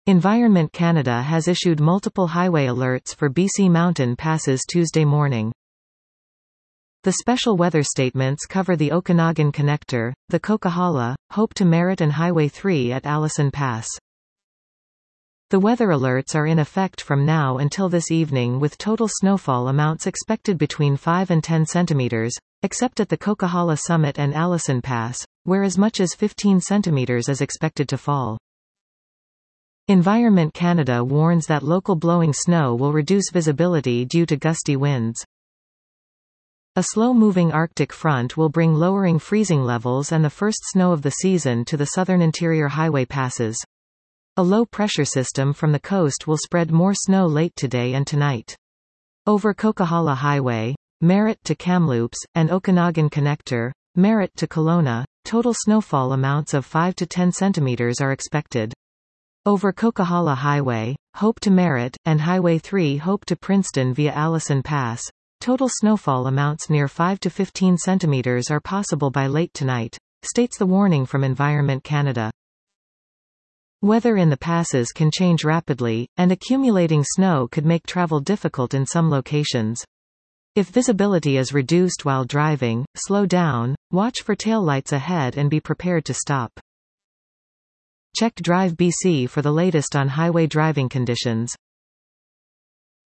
Environment Canada has issued multiple highway alerts for BC mountain passes Tuesday morning. The special weather statements cover the Okanagan Connector, the Coquihalla, Hope to Merritt and Highway 3 at Allison Pass. The weather alerts are in effect from now until this evening, with total snowfall amounts expected between 5 and 10 centimeters, except at the Coquihalla Summit and Allison Pass, where as much as 15 centimeters is expected to fall. Environment Canada warns that local blowing snow will reduce visibility due to gusty winds. A slow-moving Arctic front will bring lowering freezing levels and the first snow of the season to the southern interior highway passes. A low-pressure system from the coast will spread more snow late today and tonight. Over Coquihalla Highway, Merritt to Kamloops, and Okanagan Connector, Merritt to Kelowna, total snowfall amounts of 5 to 10 centimeters are expected. Over Coquihalla Highway, Hope to Merritt, and Highway 3 Hope to Princeton via Allison Pass, total snowfall amounts near 5 to 15 centimeters are possible by late tonight, states the warning from Environment Canada. Weather in the passes can change rapidly, and accumulating snow could make travel difficult in some locations. If visibility is reduced while driving, slow down, watch for taillights ahead and be prepared to stop. Check Drive BC for the latest on highway driving conditions.